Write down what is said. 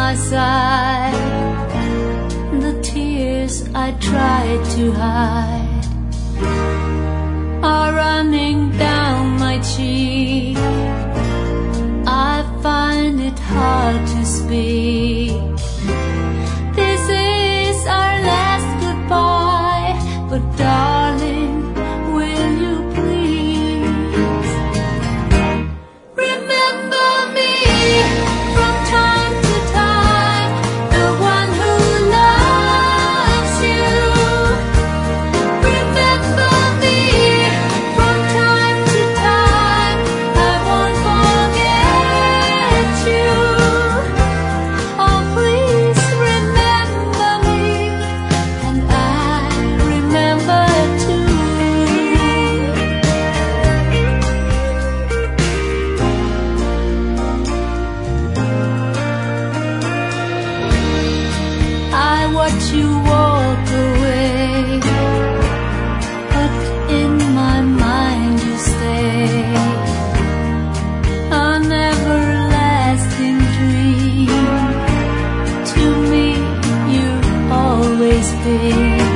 my side. The tears I tried to hide are running down my cheek. I find it hard to speak. This is our last goodbye, but darling, will you please remember me from time to time, the one who loves you. Remember me from time to time, I won't forget you. Oh, please remember me, and I remember too. I watch you walk away, but in my mind you stay, an everlasting dream. To me you've always been.